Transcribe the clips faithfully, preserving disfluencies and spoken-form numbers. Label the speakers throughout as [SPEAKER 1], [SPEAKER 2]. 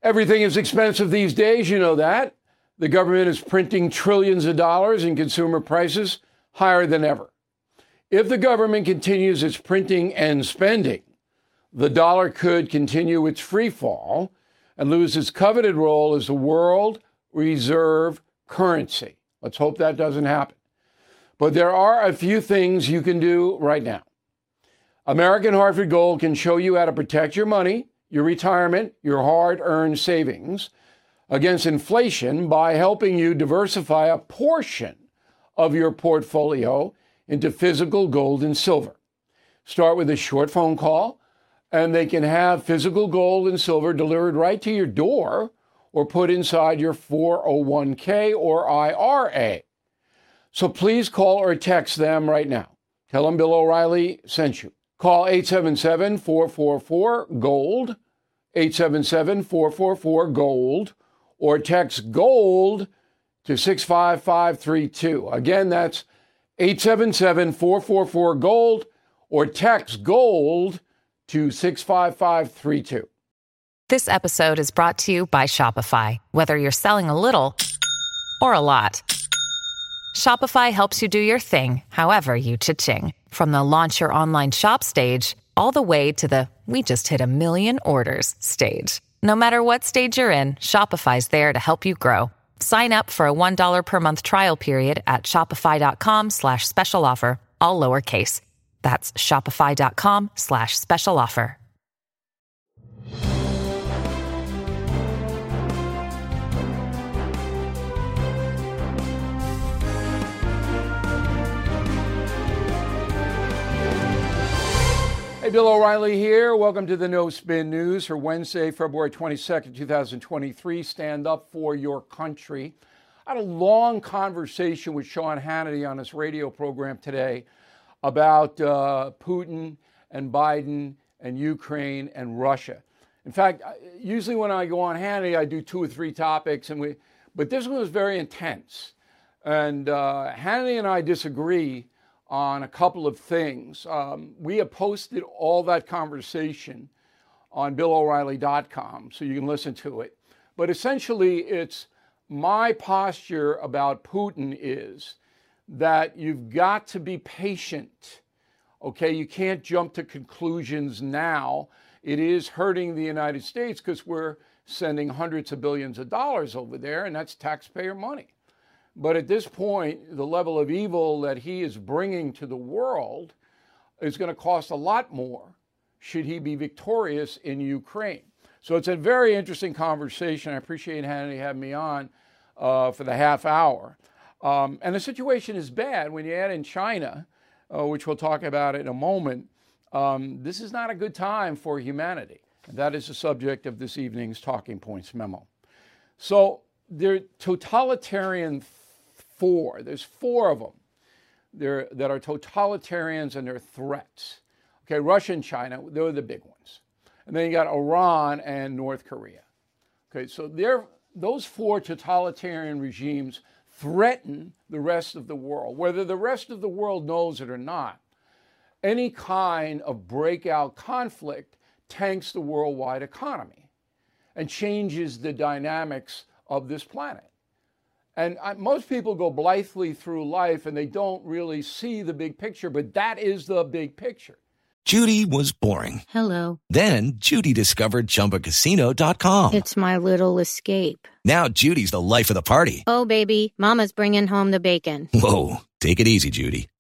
[SPEAKER 1] Everything is expensive these days, you know that. The government is printing trillions of dollars and consumer prices higher than ever. If the government continues its printing and spending, the dollar could continue its free fall and lose its coveted role as the world reserve currency. Let's hope that doesn't happen. But there are a few things you can do right now. American Hartford Gold can show you how to protect your money, your retirement, your hard-earned savings against inflation by helping you diversify a portion of your portfolio into physical gold and silver. Start with a short phone call, and they can have physical gold and silver delivered right to your door or put inside your four oh one k or I R A. So please call or text them right now. Tell them Bill O'Reilly sent you. Call eight seven seven, four four four, GOLD, eight seven seven, four four four, GOLD, or text GOLD to six five five three two. Again, that's eight seven seven, four four four, GOLD, or text GOLD to six five five three two.
[SPEAKER 2] This episode is brought to you by Shopify. Whether you're selling a little or a lot, Shopify helps you do your thing, however you cha-ching. From the launch your online shop stage, all the way to the we just hit a million orders stage. No matter what stage you're in, Shopify's there to help you grow. Sign up for a one dollar per month trial period at shopify.com slash special offer, all lowercase. That's shopify.com slash special offer.
[SPEAKER 1] Hey, Bill O'Reilly here. Welcome to the No Spin News for Wednesday, February twenty-second, twenty twenty-three. Stand up for your country. I had a long conversation with Sean Hannity on his radio program today about uh, Putin and Biden and Ukraine and Russia. In fact, usually when I go on Hannity, I do two or three topics, and we, but this one was very intense. And uh, Hannity and I disagree on a couple of things. Um, we have posted all that conversation on bill o'reilly dot com, so you can listen to it. But essentially, it's my posture about Putin is that you've got to be patient. Okay, you can't jump to conclusions now. It is hurting the United States because we're sending hundreds of billions of dollars over there, and that's taxpayer money. But at this point, the level of evil that he is bringing to the world is going to cost a lot more should he be victorious in Ukraine. So it's a very interesting conversation. I appreciate Hannity having me on uh, for the half hour. Um, and the situation is bad when you add in China, uh, which we'll talk about in a moment. Um, this is not a good time for humanity. And that is the subject of this evening's Talking Points memo. So they're totalitarian four. There's four of them they're, that are totalitarians and they're threats. Okay, Russia and China, they're the big ones. And then you got Iran and North Korea. Okay, so they're, those four totalitarian regimes threaten the rest of the world. Whether the rest of the world knows it or not, any kind of breakout conflict tanks the worldwide economy and changes the dynamics of this planet. And I, most people go blithely through life and they don't really see the big picture, but that is the big picture.
[SPEAKER 3] Judy was boring.
[SPEAKER 4] Hello.
[SPEAKER 3] Then Judy discovered Chumba Casino dot com.
[SPEAKER 4] It's my little escape.
[SPEAKER 3] Now Judy's the life of the party.
[SPEAKER 4] Oh, baby, mama's bringing home the bacon.
[SPEAKER 3] Whoa, take it easy, Judy.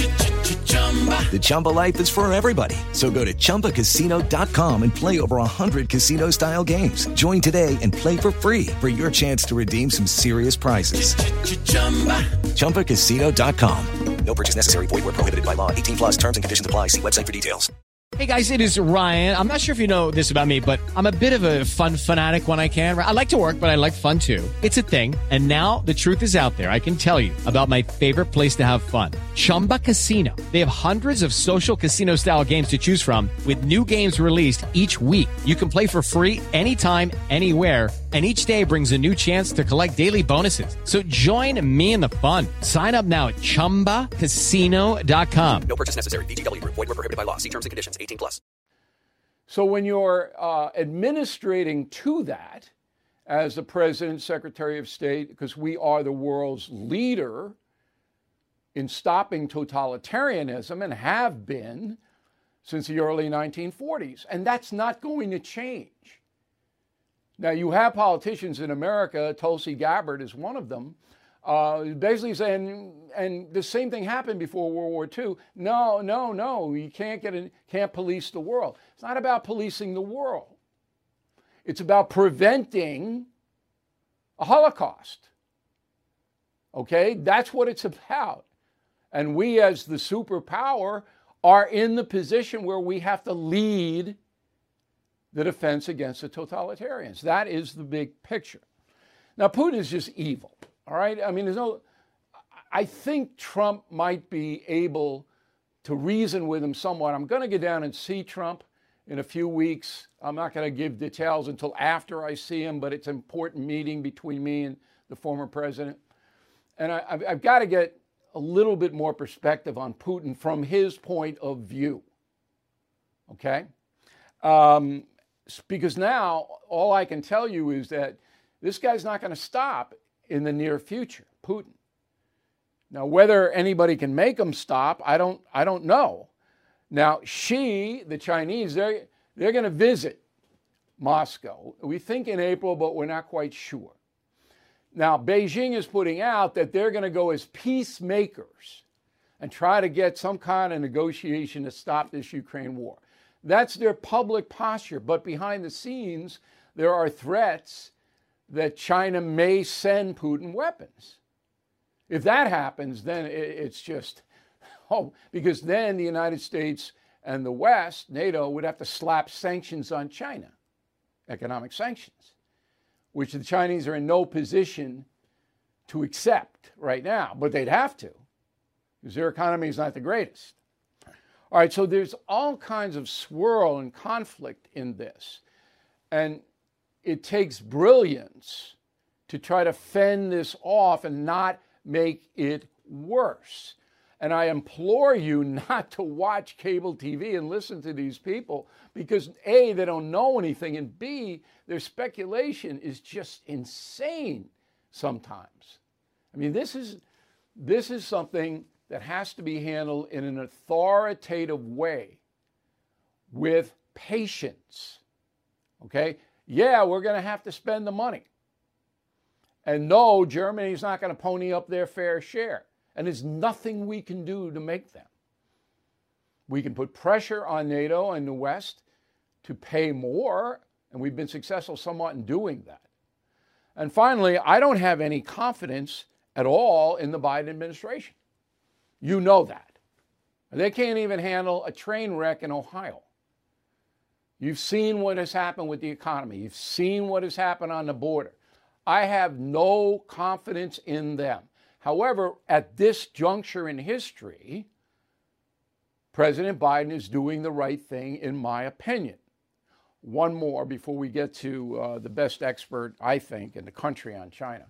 [SPEAKER 3] The Chumba life is for everybody. So go to Chumba Casino dot com and play over one hundred casino-style games. Join today and play for free for your chance to redeem some serious prizes. Chumba Casino dot com. No purchase necessary. Void where prohibited by law. eighteen plus terms and conditions apply. See website for details.
[SPEAKER 5] Hey guys, it is Ryan. I'm not sure if you know this about me, but I'm a bit of a fun fanatic when I can. I like to work, but I like fun too. It's a thing. And now the truth is out there. I can tell you about my favorite place to have fun. Chumba Casino. They have hundreds of social casino style games to choose from with new games released each week. You can play for free anytime, anywhere. And each day brings a new chance to collect daily bonuses. So join me in the fun. Sign up now at chumba casino dot com.
[SPEAKER 3] No purchase necessary. V G W. Void where prohibited by law. See terms and conditions. eighteen plus.
[SPEAKER 1] So when you're uh, administrating to that, as the president, secretary of state, because we are the world's leader in stopping totalitarianism and have been since the early nineteen forties. And that's not going to change. Now, you have politicians in America, Tulsi Gabbard is one of them, uh, basically saying, and the same thing happened before World War Two. No, no, no, you can't get in, can't police the world. It's not about policing the world. It's about preventing a Holocaust. Okay, that's what it's about. And we, as the superpower, are in the position where we have to lead the defense against the totalitarians. That is the big picture. Now, Putin is just evil, all right? I mean, there's no, I think Trump might be able to reason with him somewhat. I'm going to get down and see Trump in a few weeks. I'm not going to give details until after I see him, but it's an important meeting between me and the former president. And I, I've, I've got to get a little bit more perspective on Putin from his point of view, okay? Um, because now all I can tell you is that this guy's not going to stop in the near future, Putin. Now, whether anybody can make him stop, I don't, I don't know. Now, Xi, the Chinese, they're, they're going to visit Moscow. We think in April, but we're not quite sure. Now, Beijing is putting out that they're going to go as peacemakers and try to get some kind of negotiation to stop this Ukraine war. That's their public posture. But behind the scenes, there are threats that China may send Putin weapons. If that happens, then it's just, oh, because then the United States and the West, NATO, would have to slap sanctions on China, economic sanctions, which the Chinese are in no position to accept right now, but they'd have to, because their economy is not the greatest. All right, so there's all kinds of swirl and conflict in this, and it takes brilliance to try to fend this off and not make it worse. And I implore you not to watch cable T V and listen to these people because A, they don't know anything, and B, their speculation is just insane sometimes. I mean, this is, this is something that has to be handled in an authoritative way with patience, okay? Yeah, we're going to have to spend the money. And no, Germany's not going to pony up their fair share. And there's nothing we can do to make them. We can put pressure on NATO and the West to pay more, and we've been successful somewhat in doing that. And finally, I don't have any confidence at all in the Biden administration. You know that. They can't even handle a train wreck in Ohio. You've seen what has happened with the economy. You've seen what has happened on the border. I have no confidence in them. However, at this juncture in history, President Biden is doing the right thing, in my opinion. One more before we get to uh, the best expert, I think, in the country on China.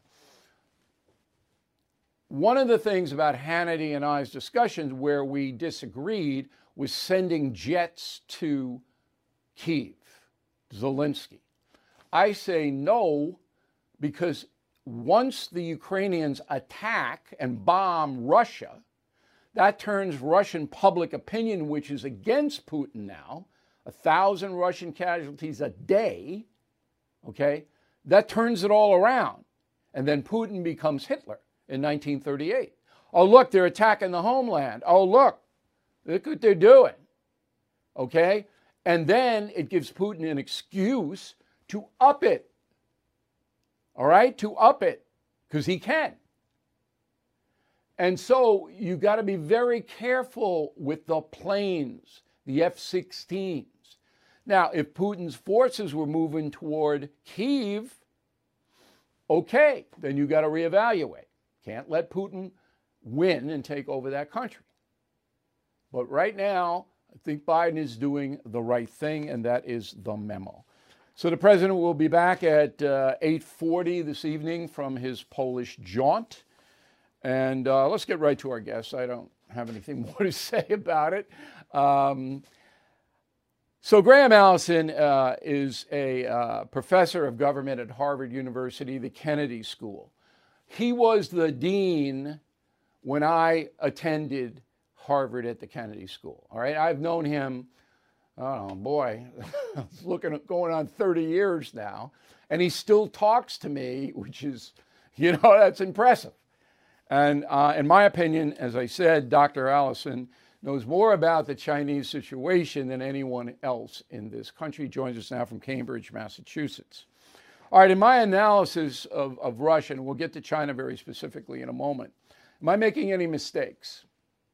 [SPEAKER 1] One of the things about Hannity and I's discussions where we disagreed was sending jets to Kyiv, Zelensky. I say no, because once the Ukrainians attack and bomb Russia, that turns Russian public opinion, which is against Putin now, a thousand Russian casualties a day, okay, that turns it all around. And then Putin becomes Hitler in nineteen thirty-eight. Oh, look, they're attacking the homeland. Oh, look, look what they're doing, okay? And then it gives Putin an excuse to up it. All right, to up it, because he can. And so you got to be very careful with the planes, the F sixteens. Now, if Putin's forces were moving toward Kyiv, okay, then you got to reevaluate. Can't let Putin win and take over that country. But right now, I think Biden is doing the right thing, and that is the memo. So the president will be back at uh, eight forty this evening from his Polish jaunt. And uh, let's get right to our guests. I don't have anything more to say about it. Um, So Graham Allison uh, is a uh, professor of government at Harvard University, the Kennedy School. He was the dean when I attended Harvard at the Kennedy School. All right, I've known him, oh boy, looking at going on thirty years now, and he still talks to me, which is, you know, that's impressive. And uh, in my opinion, as I said, Doctor Allison knows more about the Chinese situation than anyone else in this country. Joins us now from Cambridge, Massachusetts. All right, in my analysis of, of Russia, and we'll get to China very specifically in a moment, am I making any mistakes?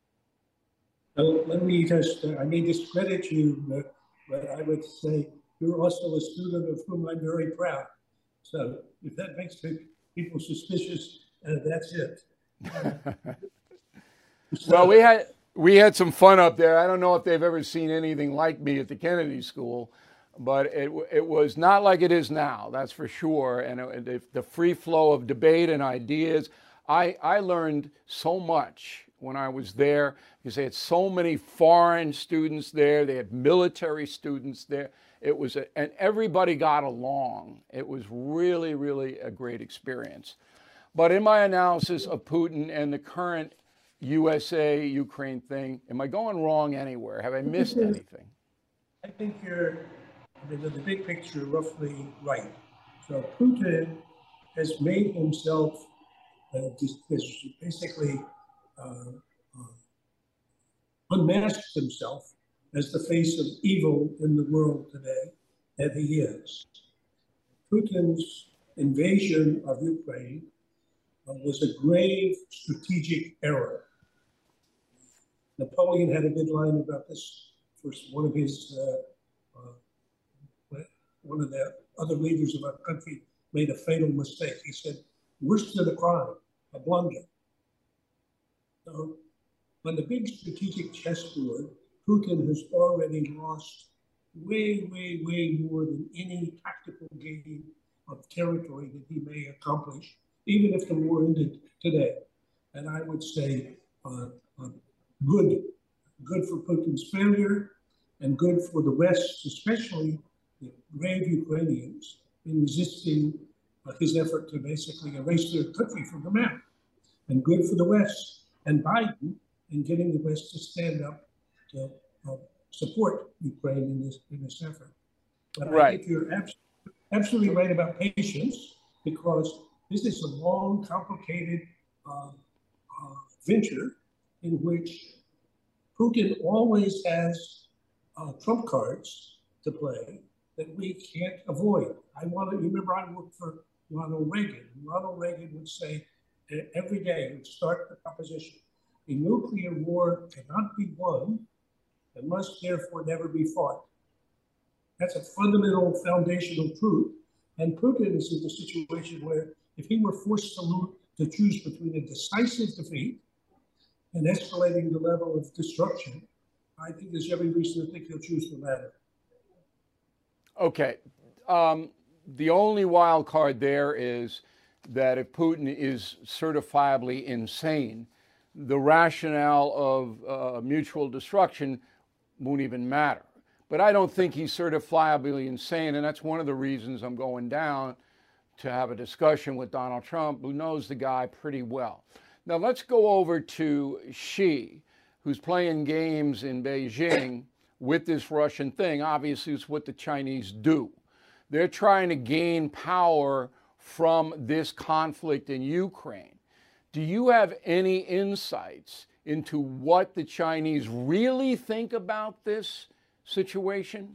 [SPEAKER 6] So let me just, uh, I may discredit you, but, but I would say you're also a student of whom I'm very proud. So if that makes people suspicious, uh, that's it. Uh, so,
[SPEAKER 1] well, we had we had some fun up there. I don't know if they've ever seen anything like me at the Kennedy School, but it it was not like it is now, that's for sure. And it, it, the free flow of debate and ideas, I, I learned so much when I was there, because they had so many foreign students there. They had military students there. It was, a, and everybody got along. It was really, really a great experience. But in my analysis of Putin and the current U S A Ukraine thing, am I going wrong anywhere? Have I missed anything?
[SPEAKER 6] I think you're, the, the big picture, roughly right. So Putin has made himself uh, basically uh, uh, unmasked himself as the face of evil in the world today, that he is. Putin's invasion of Ukraine uh, was a grave strategic error. Napoleon had a good line about this. First, one of his, uh, uh, one of the other leaders of our country made a fatal mistake. He said, worse than a crime, a blunder. So, on the big strategic chessboard, Putin has already lost way, way, way more than any tactical gain of territory that he may accomplish, even if the war ended today. And I would say uh, uh, good, good for Putin's failure, and good for the West, especially the brave Ukrainians, in resisting uh, his effort to basically erase their country from the map. And good for the West and Biden in getting the West to stand up to uh, support Ukraine in this in this effort. But
[SPEAKER 1] right.
[SPEAKER 6] I think you're abs- absolutely right about patience, because this is a long, complicated uh, uh, venture in which Putin always has uh, trump cards to play that we can't avoid. I want to remember I worked for Ronald Reagan. Ronald Reagan would say every day, would start the proposition: a nuclear war cannot be won and must therefore never be fought. That's a fundamental foundational truth. And Putin is in the situation where if he were forced to, lose, to choose between a decisive defeat and escalating the level of destruction, I think there's every reason to think he'll choose the latter.
[SPEAKER 1] Okay. Um, the only wild card there is that if Putin is certifiably insane, the rationale of uh, mutual destruction won't even matter. But I don't think he's certifiably insane, and that's one of the reasons I'm going down to have a discussion with Donald Trump, who knows the guy pretty well. Now let's go over to Xi, who's playing games in Beijing with this Russian thing. Obviously, it's what the Chinese do. They're trying to gain power from this conflict in Ukraine. Do you have any insights into what the Chinese really think about this situation?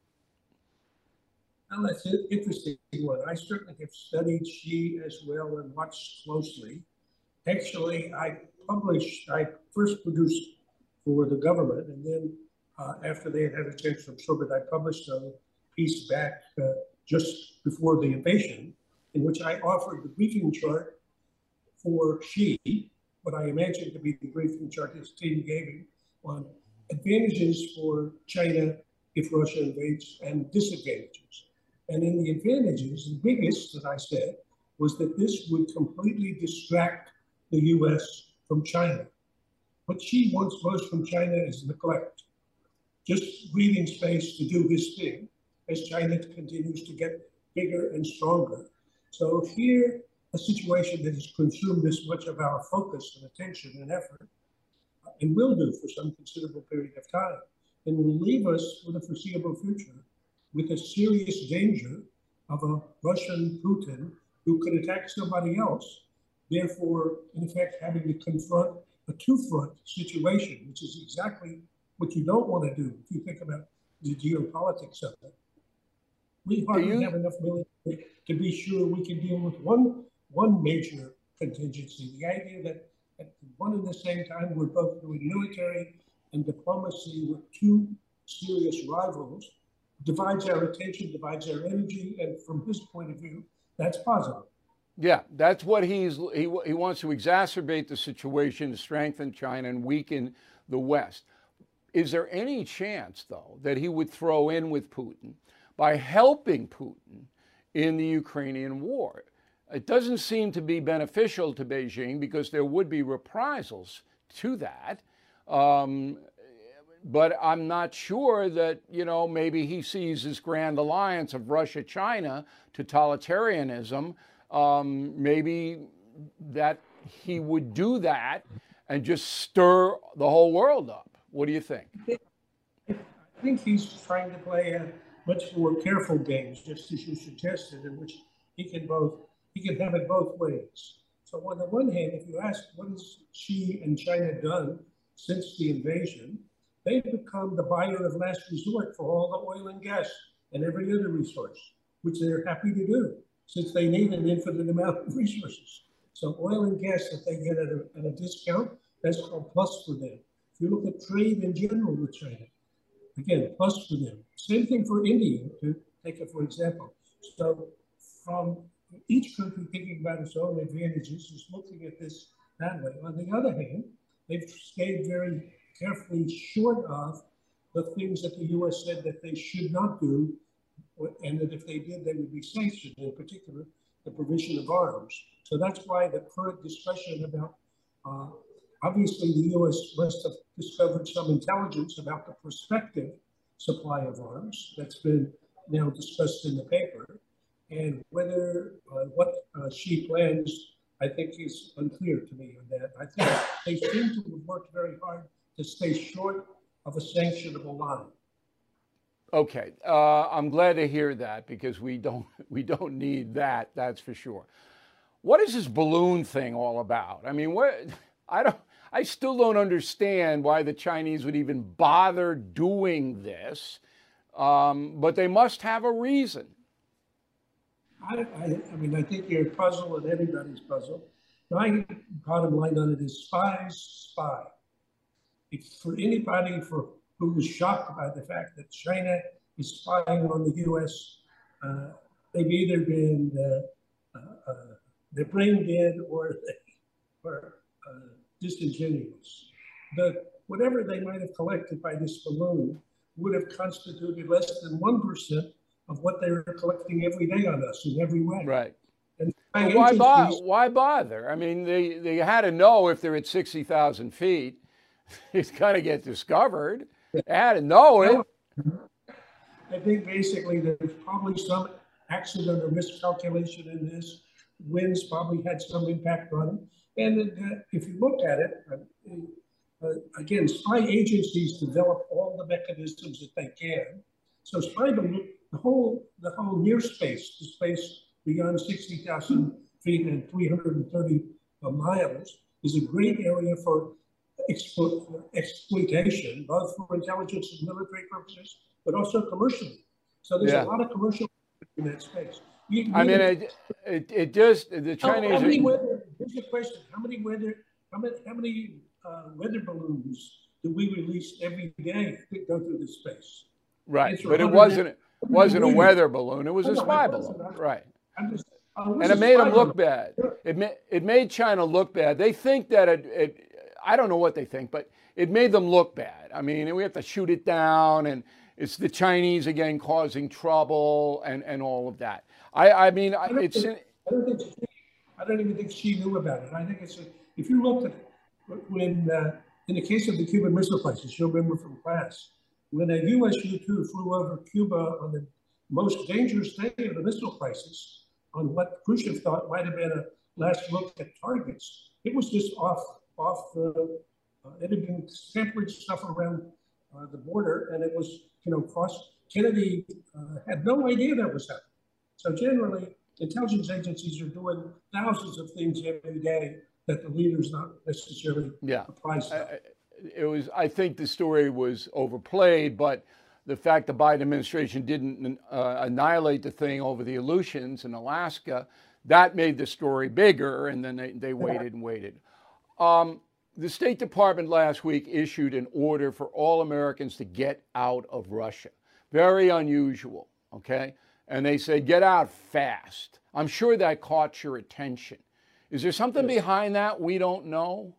[SPEAKER 6] Well, that's an interesting one. I certainly have studied Xi as well and watched closely. Actually, I published, I first produced for the government, and then uh, after they had had a chance to absorb it, I published a piece back uh, just before the invasion, in which I offered the briefing chart for Xi, what I imagine to be the briefing chart his team gave him on advantages for China if Russia invades and disadvantages. And in the advantages, the biggest that I said was that this would completely distract the U S from China. What Xi wants most from China is neglect. just breathing space to do his thing as China continues to get bigger and stronger. So here, a situation that has consumed this much of our focus and attention and effort, and will do for some considerable period of time, and will leave us for the foreseeable future with a serious danger of a Russian Putin who could attack somebody else, therefore, in effect, having to confront a two-front situation, which is exactly what you don't want to do if you think about the geopolitics of it. We hardly you... have enough military to be sure we can deal with one one major contingency. The idea that at one and the same time we're both doing military and diplomacy with two serious rivals divides our attention, divides our energy, and from his point of view, that's positive.
[SPEAKER 1] Yeah, that's what he's he he wants to exacerbate the situation, strengthen China, and weaken the West. Is there any chance, though, that he would throw in with Putin by helping Putin in the Ukrainian war? It doesn't seem to be beneficial to Beijing because there would be reprisals to that. Um, but I'm not sure that, you know, maybe he sees this grand alliance of Russia-China, totalitarianism, um, maybe that he would do that and just stir the whole world up. What do you think?
[SPEAKER 6] I think he's trying to play a much more careful game, just as you suggested, in which he can both he can have it both ways. So on the one hand, if you ask what has Xi and China done since the invasion, they've become the buyer of last resort for all the oil and gas and every other resource, which they're happy to do since they need an infinite amount of resources. So oil and gas that they get at a, at a discount, that's a plus for them. If you look at trade in general with China, again, plus for them. Same thing for India, to take it for example. So from each country thinking about its own advantages is looking at this that way. On the other hand, they've stayed very carefully short of the things that the U S said that they should not do, and that if they did, they would be sanctioned, in particular, the provision of arms. So that's why the current discussion about, uh, obviously the U S must have discovered some intelligence about the prospective supply of arms that's been now discussed in the paper. And whether uh, what uh, Xi plans, I think is unclear to me on that. I think they seem to have worked very hard to stay short of a sanctionable line.
[SPEAKER 1] Okay, uh, I'm glad to hear that because we don't we don't need that. That's for sure. What is this balloon thing all about? I mean, what I don't. I still don't understand why the Chinese would even bother doing this, um, but they must have a reason.
[SPEAKER 6] I, I, I mean, I think you're puzzled and everybody's puzzled. My bottom line on it is spies spy. If for anybody for who was shocked by the fact that China is spying on the U S, uh, they've either been uh, uh, uh, they're brain dead or they are uh, disingenuous. The whatever they might have collected by this balloon would have constituted less than one percent of what they were collecting every day on us in every way.
[SPEAKER 1] Right.
[SPEAKER 6] And
[SPEAKER 1] well, why, bo- why bother? I mean, they, they had to know if they're at sixty thousand feet, it's going to get discovered. They had to know it.
[SPEAKER 6] I think basically there's probably some accident or miscalculation in this. Winds probably had some impact on it. And uh, if you look at it, uh, uh, again, spy agencies develop all the mechanisms that they can. So spy balloon, the whole the whole near space, the space beyond sixty thousand feet and three hundred thirty uh, miles, is a great area for explo- exploitation, both for intelligence and military purposes, but also commercially. So there's yeah. a lot of commercial in that space. You,
[SPEAKER 1] I mean, it, it it just the Chinese.
[SPEAKER 6] How, how many weather? Here's the question: How many weather? How many how many uh, weather balloons do we release every day that go through this space?
[SPEAKER 1] Right, but it wasn't it wasn't a weather balloon. It was a spy balloon. Right.
[SPEAKER 6] Just,
[SPEAKER 1] and it made them look bad. It made it made China look bad. They think that it, it. I don't know what they think, but it made them look bad. I mean, we have to shoot it down, and it's the Chinese again causing trouble and, and all of that. I, I mean, I don't it's.
[SPEAKER 6] Think, I, don't think she, I don't even think she knew about it. I think it's a, if you looked at when uh, in the case of the Cuban Missile Crisis, you'll remember from class, when a U S U two flew over Cuba on the most dangerous day of the missile crisis, on what Khrushchev thought might have been a last look at targets, it was just off, off the, uh, it had been sampling stuff around uh, the border, and it was, you know, cross. Kennedy uh, had no idea that was happening. So generally, intelligence agencies are doing thousands of things every day that the leader's not necessarily
[SPEAKER 1] yeah.
[SPEAKER 6] apprised of.
[SPEAKER 1] I, it was, I think the story was overplayed, but the fact the Biden administration didn't uh, annihilate the thing over the Aleutians in Alaska, that made the story bigger, and then they, they waited and waited. Um, the State Department last week issued an order for all Americans to get out of Russia. Very unusual, okay? And they said, get out fast. I'm sure that caught your attention. Is there something yes. behind that we don't know?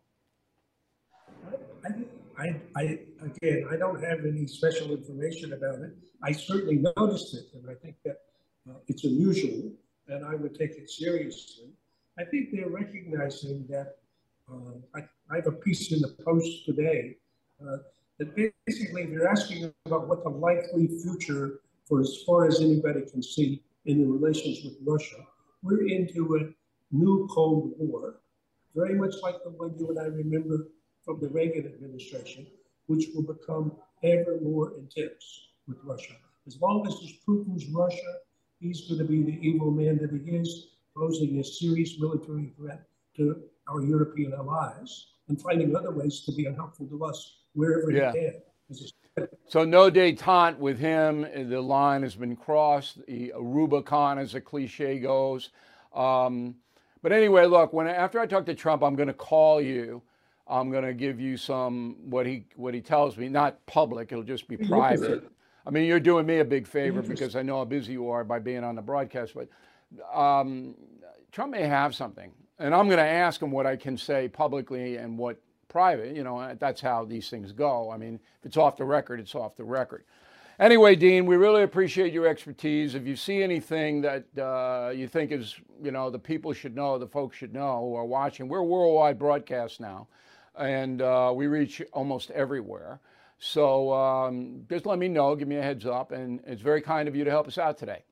[SPEAKER 6] I, I, I, again, I don't have any special information about it. I certainly noticed it, and I think that uh, it's unusual, and I would take it seriously. I think they're recognizing that, uh, I, I have a piece in the Post today, uh, that basically they're asking about what the likely future, for as far as anybody can see, in the relations with Russia. We're into a new Cold War, very much like the one you and I remember from the Reagan administration, which will become ever more intense with Russia. As long as it's Putin's Russia, he's going to be the evil man that he is, posing a serious military threat to our European allies and finding other ways to be unhelpful to us wherever
[SPEAKER 1] yeah.
[SPEAKER 6] he can.
[SPEAKER 1] So no détente with him. The line has been crossed. The Rubicon, as the cliche goes. Um, but anyway, look, when after I talk to Trump, I'm going to call you. I'm going to give you some what he what he tells me, not public. It'll just be private. I mean, you're doing me a big favor because I know how busy you are by being on the broadcast. But um, Trump may have something, and I'm going to ask him what I can say publicly and what private. You know, that's how these things go. I mean, if it's off the record, it's off the record. Anyway, Dean, we really appreciate your expertise. If you see anything that uh, you think is, you know, the people should know, the folks should know who are watching, we're a worldwide broadcast now. And uh, we reach almost everywhere. So um, just let me know, give me a heads up, and it's very kind of you to help us out today.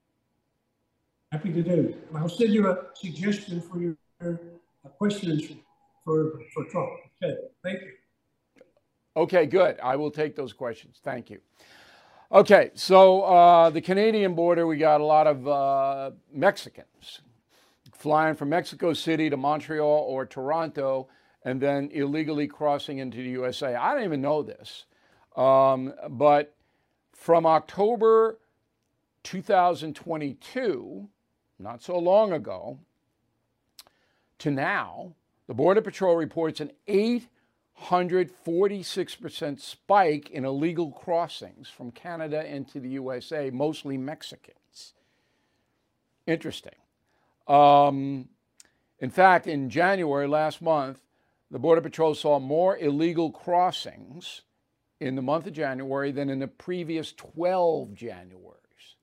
[SPEAKER 6] Happy to do. I'll send you a suggestion for your uh, questions for, for Trump. Okay, thank you.
[SPEAKER 1] Okay, good. I will take those questions. Thank you. Okay, so uh, the Canadian border, we got a lot of uh, Mexicans flying from Mexico City to Montreal or Toronto, and then illegally crossing into the U S A. I don't even know this, um, but from October two thousand twenty-two, not so long ago, to now, the Border Patrol reports an eight hundred forty-six percent spike in illegal crossings from Canada into the U S A, mostly Mexicans. Interesting. Um, in fact, in January last month, the Border Patrol saw more illegal crossings in the month of January than in the previous twelve Januaries.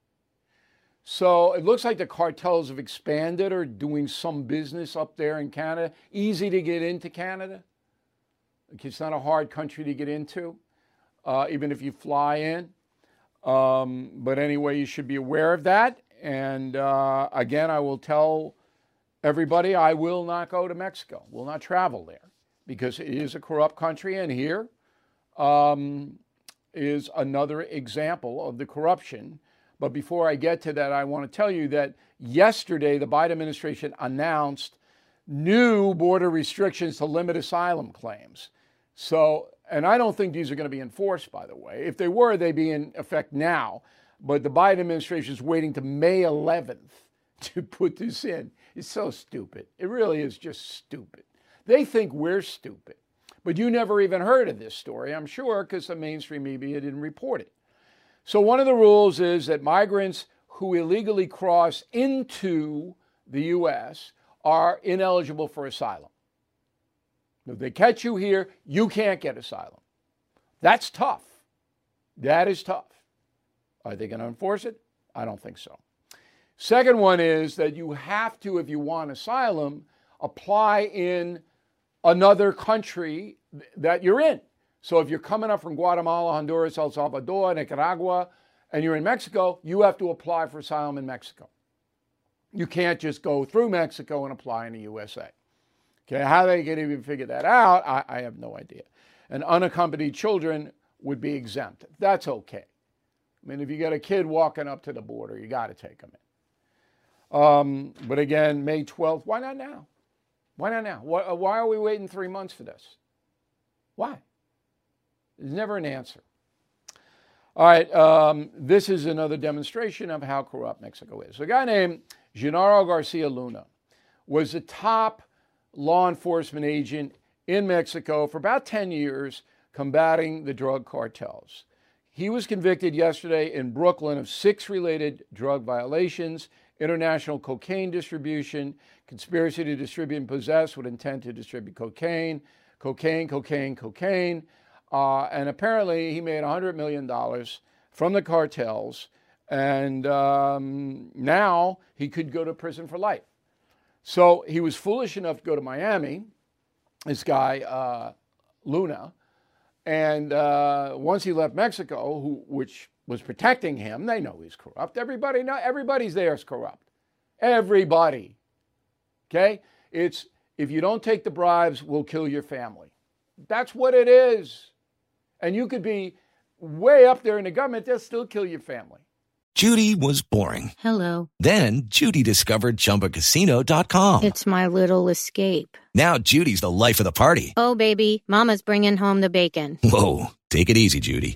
[SPEAKER 1] So it looks like the cartels have expanded or doing some business up there in Canada. Easy to get into Canada. It's not a hard country to get into, uh, even if you fly in. Um, but anyway, you should be aware of that. And uh, again, I will tell everybody I will not go to Mexico, will not travel there, because it is a corrupt country. And here um, is another example of the corruption. But before I get to that, I want to tell you that yesterday the Biden administration announced new border restrictions to limit asylum claims. So, and I don't think these are going to be enforced, by the way. If they were, they'd be in effect now. But the Biden administration is waiting to May eleventh to put this in. It's so stupid. It really is just stupid. They think we're stupid. But you never even heard of this story, I'm sure, because the mainstream media didn't report it. So one of the rules is that migrants who illegally cross into the U S are ineligible for asylum. If they catch you here, you can't get asylum. That's tough. That is tough. Are they going to enforce it? I don't think so. Second one is that you have to, if you want asylum, apply in another country that you're in. So if you're coming up from Guatemala, Honduras, El Salvador, Nicaragua, and you're in Mexico, you have to apply for asylum in Mexico. You can't just go through Mexico and apply in the U S A. Okay, how they can even figure that out, I, I have no idea. And unaccompanied children would be exempt. That's okay. I mean, if you got a kid walking up to the border, you got to take them in. Um, but again, May twelfth, why not now? Why not now? Why, why are we waiting three months for this? Why? There's never an answer. All right, um, this is another demonstration of how corrupt Mexico is. So a guy named Genaro Garcia Luna was the top law enforcement agent in Mexico for about ten years combating the drug cartels. He was convicted yesterday in Brooklyn of six related drug violations: international cocaine distribution, conspiracy to distribute and possess with intent to distribute cocaine, cocaine, cocaine, cocaine. Uh, and apparently he made one hundred million dollars from the cartels, and um, now he could go to prison for life. So he was foolish enough to go to Miami, this guy, uh, Luna, and uh, once he left Mexico, who, which was protecting him, they know he's corrupt. Everybody know, everybody's there is corrupt. Everybody. Okay? It's, if you don't take the bribes, we'll kill your family. That's what it is. And you could be way up there in the government, they'll still kill your family.
[SPEAKER 3] Judy was boring.
[SPEAKER 4] Hello.
[SPEAKER 3] Then Judy discovered Chumba Casino dot com.
[SPEAKER 4] It's my little escape.
[SPEAKER 3] Now Judy's the life of the party.
[SPEAKER 4] Oh, baby, mama's bringing home the bacon.
[SPEAKER 3] Whoa, take it easy, Judy.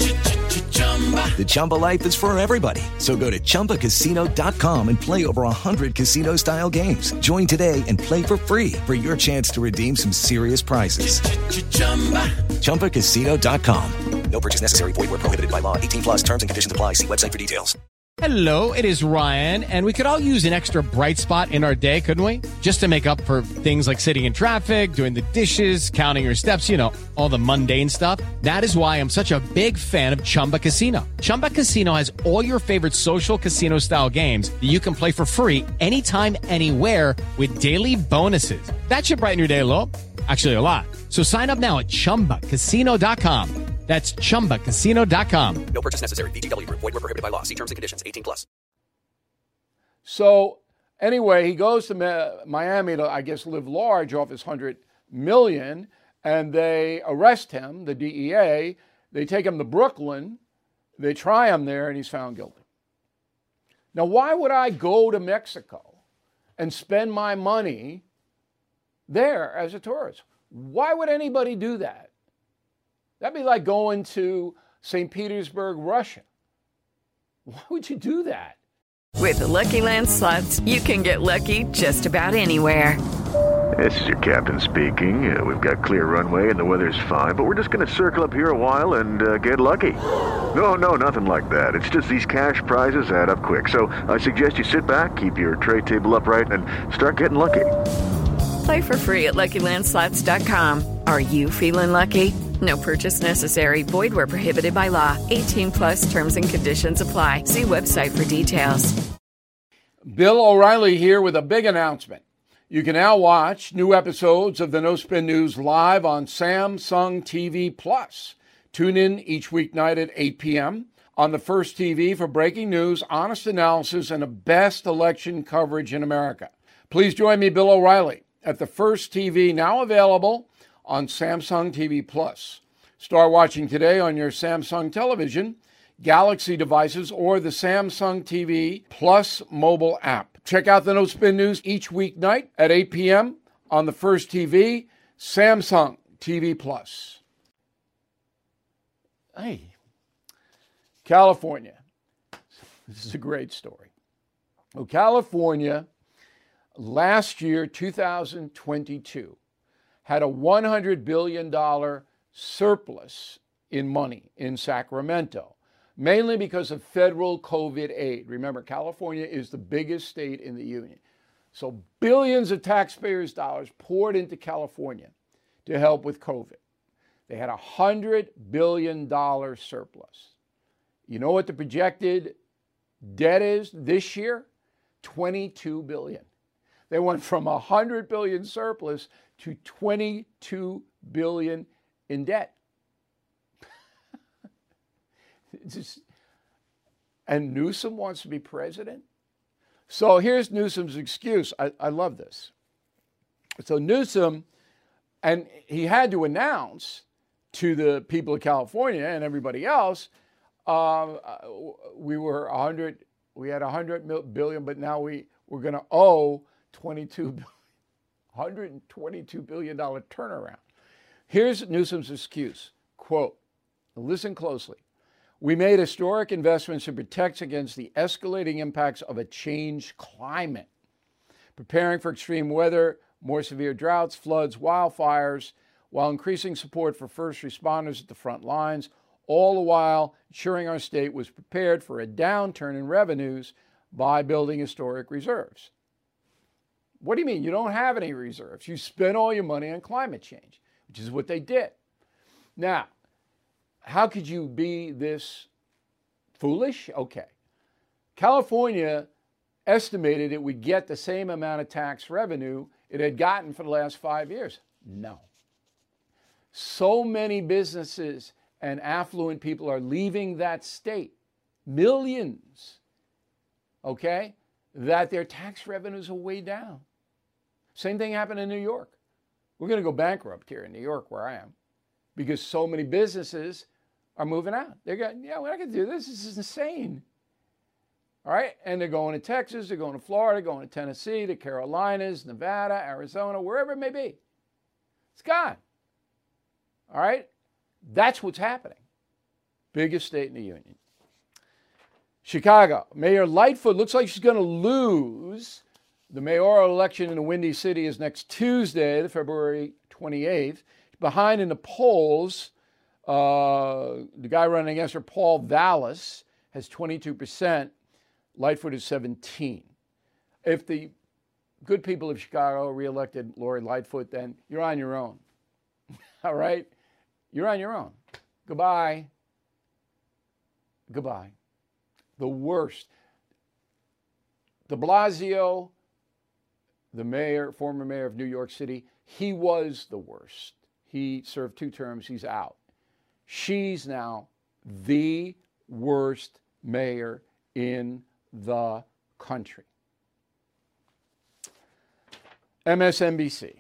[SPEAKER 3] The Chumba life is for everybody. So go to Chumba Casino dot com and play over one hundred casino-style games. Join today and play for free for your chance to redeem some serious prizes. Chumba Casino dot com. No purchase necessary. Void where prohibited by law. eighteen plus terms and conditions apply. See website for details.
[SPEAKER 5] Hello, it is Ryan, and we could all use an extra bright spot in our day, couldn't we? Just to make up for things like sitting in traffic, doing the dishes, counting your steps, you know, all the mundane stuff. That is why I'm such a big fan of Chumba Casino. Chumba Casino has all your favorite social casino-style games that you can play for free anytime, anywhere with daily bonuses. That should brighten your day a little. Actually, a lot. So sign up now at Chumba Casino dot com. That's Chumba Casino dot com.
[SPEAKER 3] No purchase necessary. V G W. Void where prohibited by law. See terms and conditions. eighteen plus.
[SPEAKER 1] So anyway, he goes to Miami to, I guess, live large off his one hundred million dollars, and they arrest him, the D E A. They take him to Brooklyn. They try him there, and he's found guilty. Now, why would I go to Mexico and spend my money there as a tourist? Why would anybody do that? That'd be like going to Saint Petersburg, Russia. Why would you do that?
[SPEAKER 7] With the Lucky Land Slots, you can get lucky just about anywhere.
[SPEAKER 8] This is your captain speaking. Uh, we've got clear runway and the weather's fine, but we're just going to circle up here a while and uh, get lucky. No, no, nothing like that. It's just these cash prizes add up quick. So I suggest you sit back, keep your tray table upright, and start getting lucky.
[SPEAKER 7] Play for free at Lucky Land Slots dot com. Are you feeling lucky? No purchase necessary. Void where prohibited by law. eighteen plus terms and conditions apply. See website for details.
[SPEAKER 1] Bill O'Reilly here with a big announcement. You can now watch new episodes of the No Spin News live on Samsung T V Plus. Tune in each weeknight at eight p.m. on the First T V for breaking news, honest analysis, and the best election coverage in America. Please join me, Bill O'Reilly, at the First T V, now available on Samsung T V Plus. Start watching today on your Samsung television, Galaxy devices, or the Samsung T V Plus mobile app. Check out the No Spin News each weeknight at eight p.m. on the First T V, Samsung T V Plus. Hey, California. This is a great story. Well, California, last year, two thousand twenty-two, had a one hundred billion dollars surplus in money in Sacramento, mainly because of federal COVID aid. Remember, California is the biggest state in the union. So billions of taxpayers' dollars poured into California to help with COVID. They had a one hundred billion dollars surplus. You know what the projected debt is this year? twenty-two billion dollars. They went from a one hundred billion dollars surplus to twenty-two billion dollars in debt. Just, and Newsom wants to be president? So here's Newsom's excuse. I, I love this. So Newsom, and he had to announce to the people of California and everybody else, uh, we were one hundred, we had one hundred billion, but now we, we're going to owe twenty-two, one hundred twenty-two billion dollars turnaround. Here's Newsom's excuse, quote, listen closely. We made historic investments to protect against the escalating impacts of a changed climate, preparing for extreme weather, more severe droughts, floods, wildfires, while increasing support for first responders at the front lines, all the while ensuring our state was prepared for a downturn in revenues by building historic reserves. What do you mean? You don't have any reserves. You spent all your money on climate change, which is what they did. Now, how could you be this foolish? Okay. California estimated it would get the same amount of tax revenue it had gotten for the last five years. No. So many businesses and affluent people are leaving that state, millions, okay, that their tax revenues are way down. Same thing happened in New York. We're going to go bankrupt here in New York where I am because so many businesses are moving out. They're going, yeah, we're not going to do this. This is insane. All right. And they're going to Texas, they're going to Florida, going to Tennessee, the Carolinas, Nevada, Arizona, wherever it may be. It's gone. All right. That's what's happening. Biggest state in the union. Chicago. Mayor Lightfoot looks like she's going to lose. The mayoral election in the Windy City is next Tuesday, the February twenty-eighth. Behind in the polls, uh, the guy running against her, Paul Vallis, has twenty-two percent. Lightfoot is seventeen. If the good people of Chicago reelected Lori Lightfoot, then you're on your own. All right? You're on your own. Goodbye. Goodbye. The worst. De Blasio, the mayor, former mayor of New York City, he was the worst. He served two terms. He's out. She's now the worst mayor in the country. M S N B C.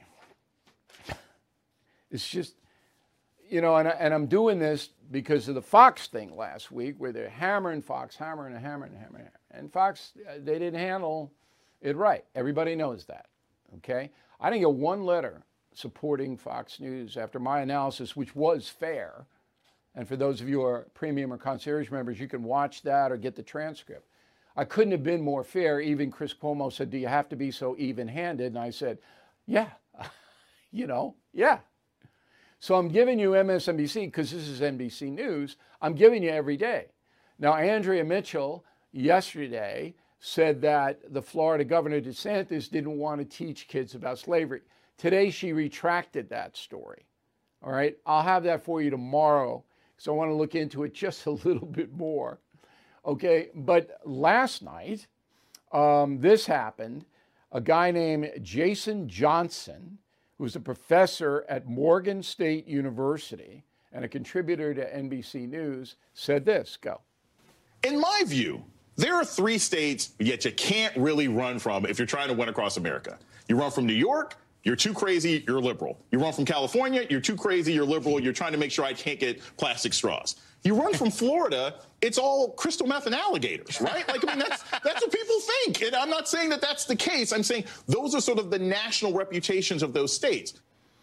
[SPEAKER 1] It's just, you know, and, I, and I'm doing this because of the Fox thing last week where they're hammering Fox, hammering and hammering and hammering. And Fox, they didn't handle it right. Everybody knows that, okay? I didn't get one letter supporting Fox News after my analysis, which was fair. And for those of you who are premium or concierge members, you can watch that or get the transcript. I couldn't have been more fair. Even Chris Cuomo said, do you have to be so even-handed? And I said, yeah, you know, yeah. So I'm giving you M S N B C because this is N B C News. I'm giving you every day. Now, Andrea Mitchell yesterday said that the Florida Governor DeSantis didn't want to teach kids about slavery. Today, she retracted that story. All right. I'll have that for you tomorrow because I want to look into it just a little bit more. Okay. But last night, um, this happened. A guy named Jason Johnson, who's a professor at Morgan State University and a contributor to N B C News, said this. Go.
[SPEAKER 9] In my view, there are three states yet you can't really run from if you're trying to win across America. You run from New York, you're too crazy, you're liberal. You run from California, you're too crazy, you're liberal, you're trying to make sure I can't get plastic straws. You run from Florida, it's all crystal meth and alligators, right? Like, I mean, that's that's what people think. And I'm not saying that that's the case. I'm saying those are sort of the national reputations of those states.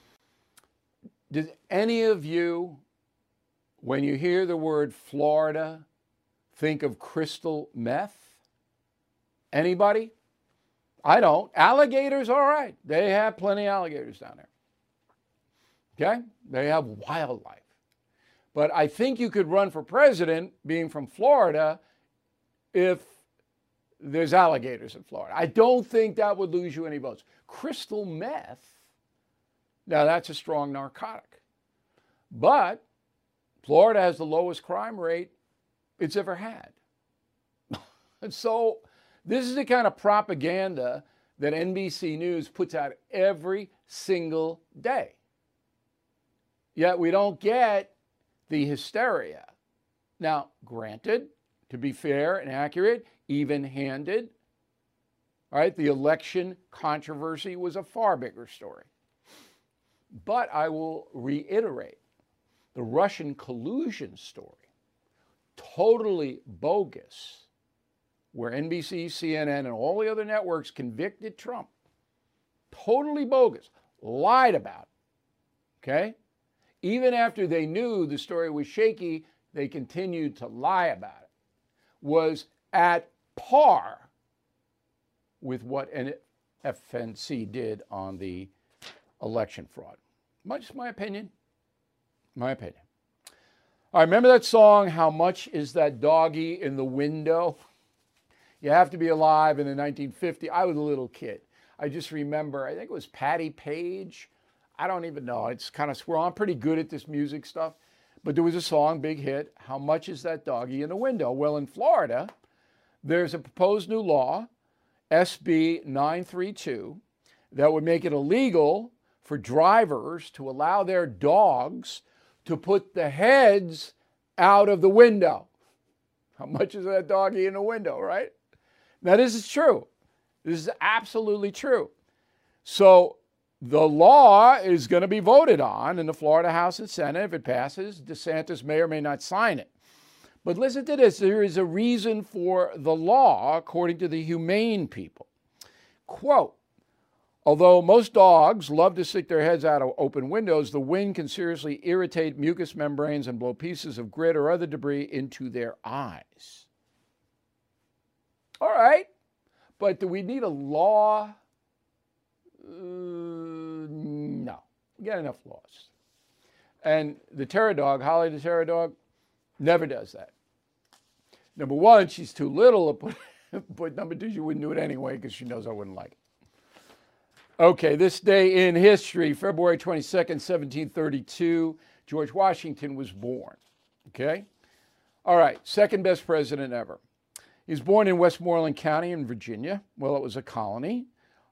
[SPEAKER 1] Did any of you, when you hear the word Florida, think of crystal meth? Anybody? I don't. Alligators, all right. They have plenty of alligators down there. Okay? They have wildlife. But I think you could run for president being from Florida if there's alligators in Florida. I don't think that would lose you any votes. Crystal meth, now that's a strong narcotic. But Florida has the lowest crime rate it's ever had. And so this is the kind of propaganda that N B C News puts out every single day. Yet we don't get the hysteria Now, granted, to be fair and accurate, even-handed, all right, the election controversy was a far bigger story. But I will reiterate, the Russian collusion story, totally bogus, where N B C, C N N, and all the other networks convicted Trump, totally bogus, lied about it, okay? Even after they knew the story was shaky, they continued to lie about it, was at par with what N F N C did on the election fraud. Much my opinion. My opinion. All right, remember that song, How Much Is That Doggy in the Window? You have to be alive in the nineteen fifties. I was a little kid. I just remember, I think it was Patti Page. I don't even know. It's kind of swirl. I'm pretty good at this music stuff. But there was a song, big hit, How Much Is That Doggy in the Window? Well, in Florida, there's a proposed new law, S B nine thirty-two, that would make it illegal for drivers to allow their dogs to put the heads out of the window. How much is that doggy in the window, right? Now, this is true. This is absolutely true. So the law is going to be voted on in the Florida House and Senate. If it passes, DeSantis may or may not sign it. But listen to this. There is a reason for the law, according to the humane people. Quote, although most dogs love to stick their heads out of open windows, the wind can seriously irritate mucous membranes and blow pieces of grit or other debris into their eyes. All right, but do we need a law? Uh, no, we got enough laws. And the terror dog, Holly the terror dog, never does that. Number one, she's too little, but, but number two, she wouldn't do it anyway because she knows I wouldn't like it. Okay, this day in history, February twenty-second, seventeen thirty-two, George Washington was born. Okay? All right, second best president ever. He was born in Westmoreland County in Virginia. Well, it was a colony.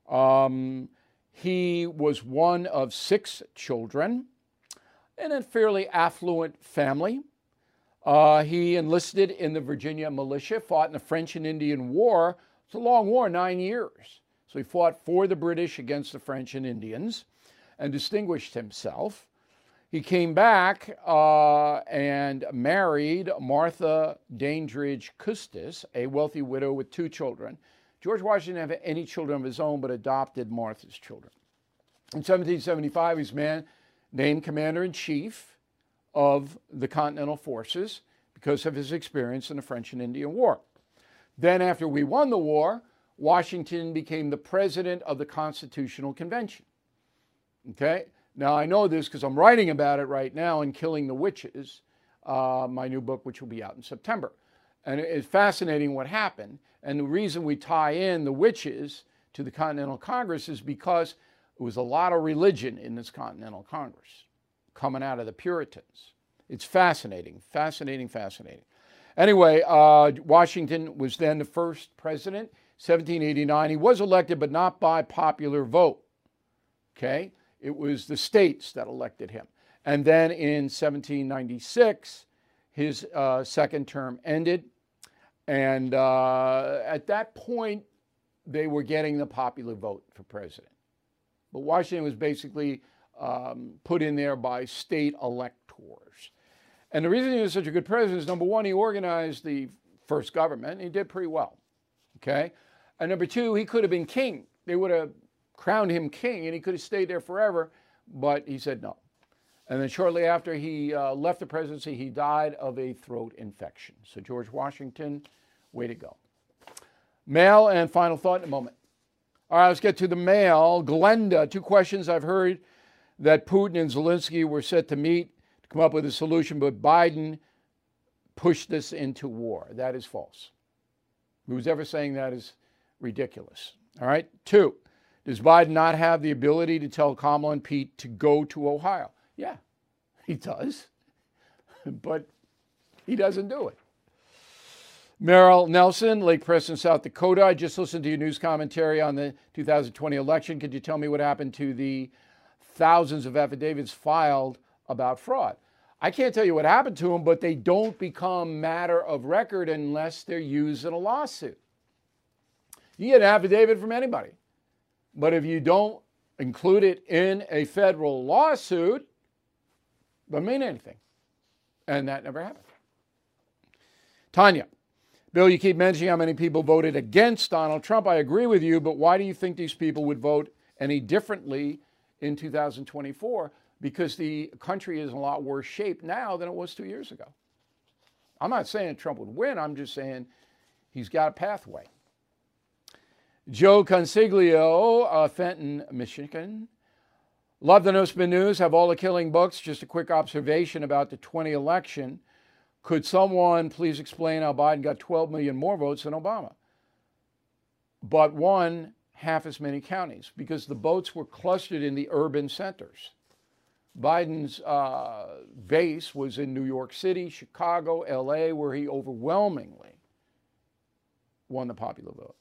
[SPEAKER 1] Um, he was one of six children in a fairly affluent family. Uh, he enlisted in the Virginia militia, fought in the French and Indian War. It's a long war, nine years. So he fought for the British against the French and Indians and distinguished himself. He came back uh, and married Martha Dandridge Custis, a wealthy widow with two children. George Washington didn't have any children of his own, but adopted Martha's children. In seventeen seventy-five, he was man, named Commander-in-Chief of the Continental Forces because of his experience in the French and Indian War. Then after we won the war, Washington became the president of the Constitutional Convention. Okay? Now, I know this because I'm writing about it right now in Killing the Witches, uh, my new book, which will be out in September. And it's fascinating what happened. And the reason we tie in the witches to the Continental Congress is because there was a lot of religion in this Continental Congress coming out of the Puritans. It's fascinating, fascinating, fascinating. Anyway, uh, Washington was then the first president, seventeen eighty-nine. He was elected, but not by popular vote. Okay? It was the states that elected him. And then in seventeen ninety-six, his uh, second term ended. And uh, at that point, they were getting the popular vote for president. But Washington was basically um, put in there by state electors. And the reason he was such a good president is, number one, he organized the first government, and he did pretty well. Okay? And number two, he could have been king. They would have crowned him king, and he could have stayed there forever, but he said no. And then shortly after he uh, left the presidency, he died of a throat infection. So George Washington, way to go. Mail and final thought in a moment. All right, let's get to the mail. Glenda, two questions. I've heard that Putin and Zelensky were set to meet to come up with a solution, but Biden pushed this into war. That is false. Who's ever saying that is ridiculous. All right. Two, does Biden not have the ability to tell Kamala and Pete to go to Ohio? Yeah, he does, but he doesn't do it. Merrill Nelson, Lake Preston, South Dakota. I just listened to your news commentary on the two thousand twenty election. Could you tell me what happened to the thousands of affidavits filed about fraud? I can't tell you what happened to them, but they don't become matter of record unless they're used in a lawsuit. You get an affidavit from anybody, but if you don't include it in a federal lawsuit, it doesn't mean anything. And that never happened. Tanya, Bill, you keep mentioning how many people voted against Donald Trump. I agree with you, but why do you think these people would vote any differently in two thousand twenty-four? Because the country is in a lot worse shape now than it was two years ago. I'm not saying Trump would win. I'm just saying he's got a pathway. Joe Consiglio, uh, Fenton, Michigan. Love the No Spin News. Have all the killing books. Just a quick observation about the twenty election. Could someone please explain how Biden got twelve million more votes than Obama, but won half as many counties? Because the votes were clustered in the urban centers. Biden's uh, base was in New York City, Chicago, L A, where he overwhelmingly won the popular vote.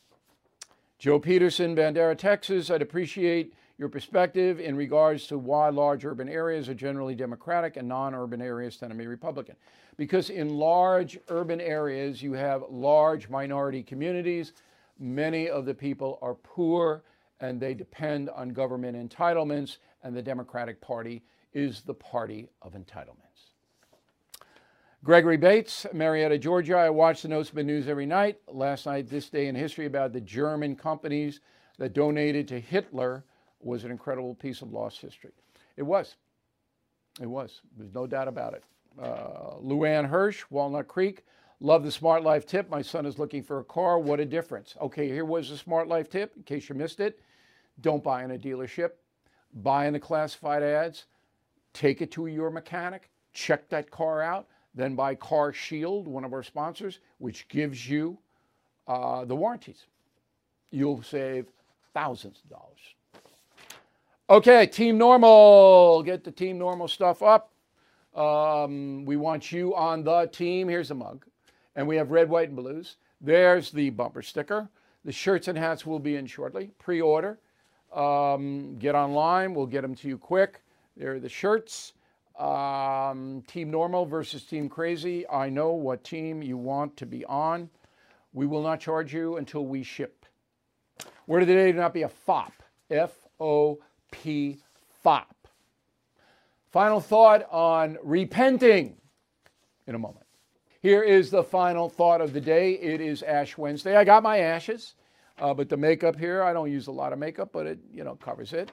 [SPEAKER 1] Joe Peterson, Bandera, Texas. I'd appreciate your perspective in regards to why large urban areas are generally Democratic and non-urban areas tend to be Republican. Because in large urban areas, you have large minority communities. Many of the people are poor and they depend on government entitlements, and the Democratic Party is the party of entitlements. Gregory Bates, Marietta, Georgia. I watch the No Spin News every night. Last night, This Day in History about the German companies that donated to Hitler was an incredible piece of lost history. It was. It was. There's no doubt about it. Uh, Luann Hirsch, Walnut Creek. Love the Smart Life tip. My son is looking for a car. What a difference. Okay, here was the Smart Life tip, in case you missed it. Don't buy in a dealership. Buy in the classified ads. Take it to your mechanic. Check that car out. Then buy Car Shield, one of our sponsors, which gives you uh, the warranties. You'll save thousands of dollars. Okay, Team Normal. Get the Team Normal stuff up. Um, we want you on the team. Here's a mug. And we have red, white, and blues. There's the bumper sticker. The shirts and hats will be in shortly. Pre-order. Um, get online. We'll get them to you quick. There are the shirts. Um, Team Normal versus Team Crazy. I know what team you want to be on. We will not charge you until we ship. Word of the day, do not be a fop. F O P, fop. Final thought on repenting in a moment. Here is the final thought of the day. It is Ash Wednesday. I got my ashes, uh, but the makeup here, I don't use a lot of makeup, but it, you know, covers it.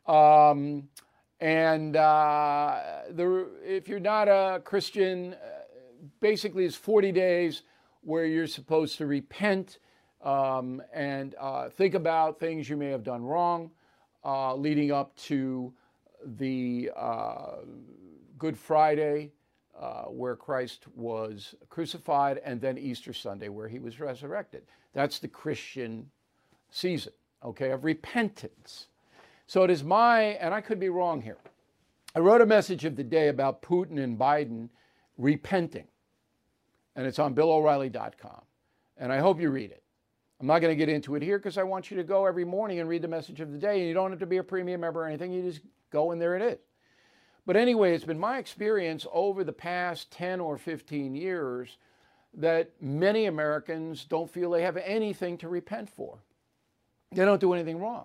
[SPEAKER 1] Um, and uh, the, if you're not a Christian, uh, basically it's forty days where you're supposed to repent um, and uh, think about things you may have done wrong uh, leading up to the uh, Good Friday, uh, where Christ was crucified, and then Easter Sunday, where he was resurrected. That's the Christian season, okay, of repentance. So it is my, and I could be wrong here, I wrote a message of the day about Putin and Biden repenting, and it's on Bill O'Reilly dot com, and I hope you read it. I'm not going to get into it here because I want you to go every morning and read the message of the day, and you don't have to be a premium member or anything. You just go and there it is. But anyway, it's been my experience over the past ten or fifteen years that many Americans don't feel they have anything to repent for. They don't do anything wrong,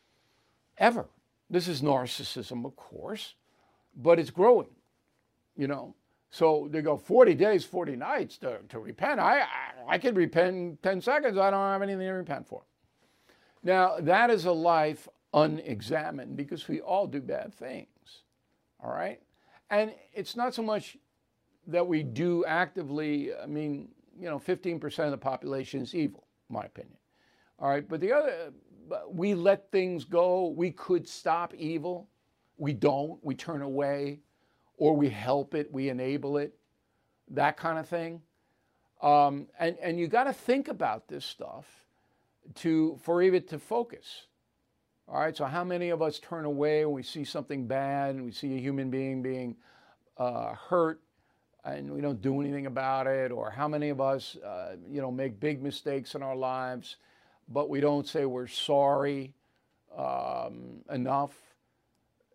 [SPEAKER 1] ever. This is narcissism, of course, but it's growing, you know. So they go forty days, forty nights to, to repent. I, I, I can repent in ten seconds. I don't have anything to repent for. Now, that is a life unexamined because we all do bad things, all right? And it's not so much that we do actively, I mean, you know, fifteen percent of the population is evil, in my opinion, all right? But the other, we let things go. We could stop evil. We don't. We turn away, or we help it, we enable it, that kind of thing. Um, and, and you got to think about this stuff to for it to focus. All right, so how many of us turn away when we see something bad and we see a human being being uh, hurt and we don't do anything about it? Or how many of us, uh, you know, make big mistakes in our lives, but we don't say we're sorry um, enough?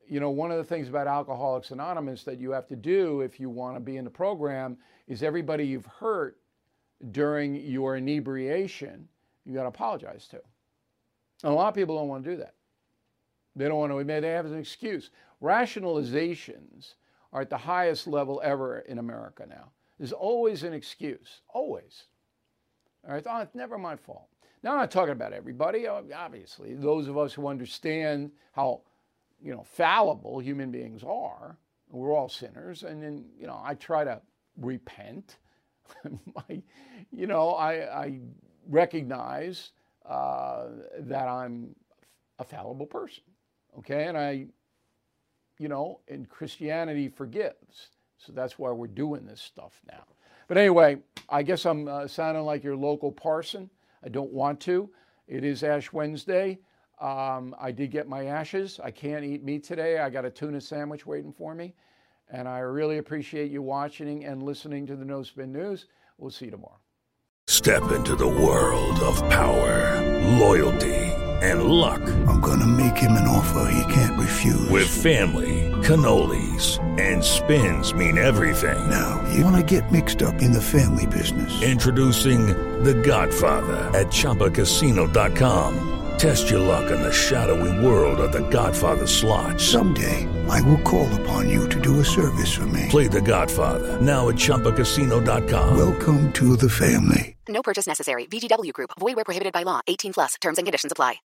[SPEAKER 1] you know, one of the things about Alcoholics Anonymous that you have to do if you want to be in the program is everybody you've hurt during your inebriation, you got to apologize to. And a lot of people don't want to do that. They don't want to admit they have an excuse. Rationalizations are at the highest level ever in America now. There's always an excuse, always. All right, oh, it's never my fault. Now, I'm not talking about everybody, obviously. Those of us who understand how, you know, fallible human beings are, we're all sinners, and then, you know, I try to repent. I, you know, I, I recognize uh, that I'm a fallible person, okay? And I, you know, and Christianity forgives. So that's why we're doing this stuff now. But anyway, I guess I'm uh, sounding like your local parson. I don't want to. It is Ash Wednesday. Um, I did get my ashes. I can't eat meat today. I got a tuna sandwich waiting for me. And I really appreciate you watching and listening to the No Spin News. We'll see you tomorrow.
[SPEAKER 10] Step into the world of power, loyalty, and luck.
[SPEAKER 11] I'm going to make him an offer he can't refuse.
[SPEAKER 10] With family, cannolis, and spins mean everything.
[SPEAKER 11] Now, you want to get mixed up in the family business.
[SPEAKER 10] Introducing The Godfather at Chumba Casino dot com. Test your luck in the shadowy world of The Godfather slot.
[SPEAKER 11] Someday, I will call upon you to do a service for me.
[SPEAKER 10] Play The Godfather, now at Chumba Casino dot com.
[SPEAKER 11] Welcome to the family.
[SPEAKER 12] No purchase necessary. V G W Group. Void where prohibited by law. eighteen plus. Terms and conditions apply.